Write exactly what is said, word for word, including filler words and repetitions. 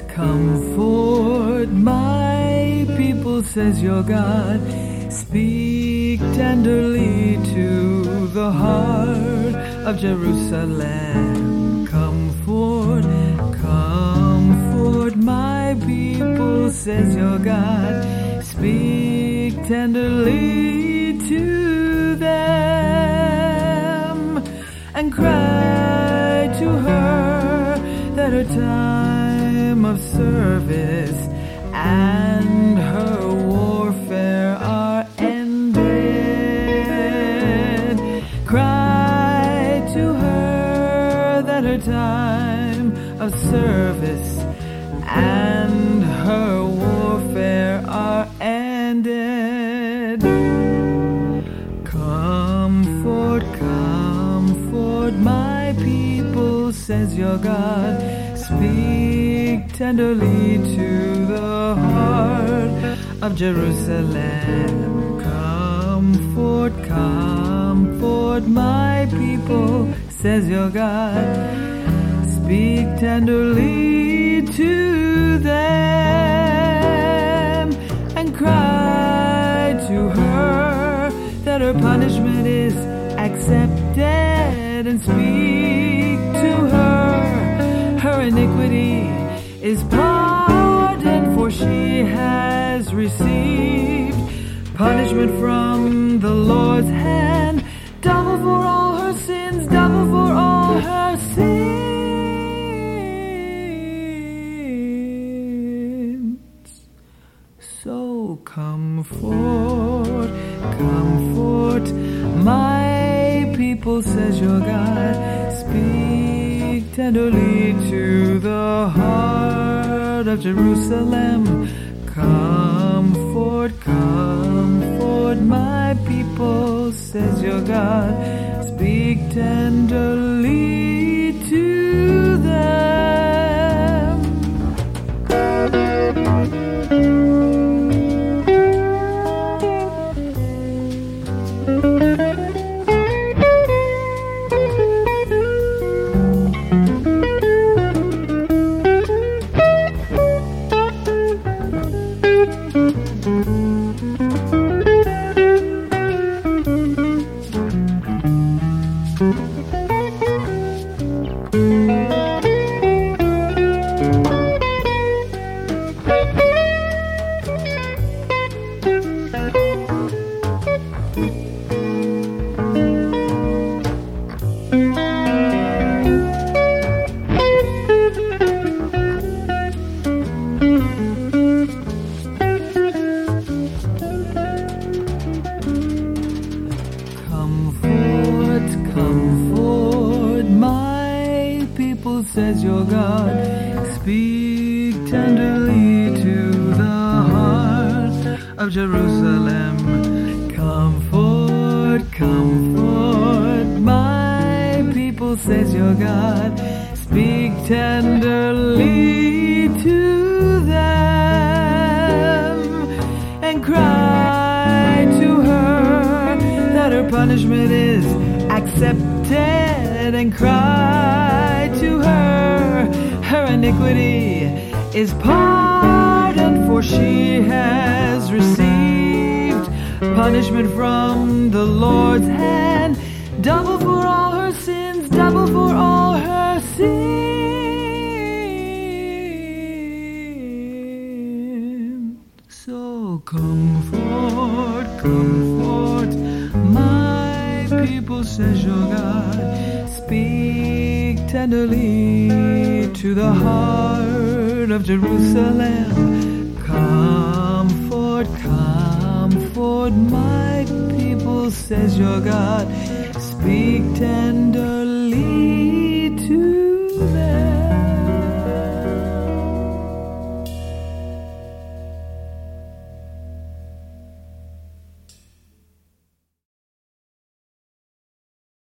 comfort my people, says your God. Speak tenderly to the heart of Jerusalem. Comfort, comfort my people, says your God. Speak tenderly to them and cry to her that her time of service and her warfare are ended. Cry to her that her time of service and her warfare are ended. Comfort, comfort my people, says your God. Speak tenderly to the heart of Jerusalem. Comfort, comfort my people, says your God. Speak tenderly to them and cry to her that her punishment is accepted, and speak to her her iniquity is pardoned, for she has received punishment from the Lord's hand, double for all her sins, double for all her sins. So comfort, comfort my people, says your God. Speak tenderly to the heart of Jerusalem. Comfort, comfort my people, says your God. Speak tenderly to them. Says your God. Speak tenderly to the heart of Jerusalem. Comfort, comfort my people, says your God. Speak tenderly to them and cry to her that her punishment is accepted, and cry to her her iniquity is pardoned, for she has received punishment from the Lord's hand, double for all her sins, double for all her sins. So comfort, comfort my people, says your God. Speak tenderly to the heart of Jerusalem. Comfort, comfort my people, says your God. Speak tenderly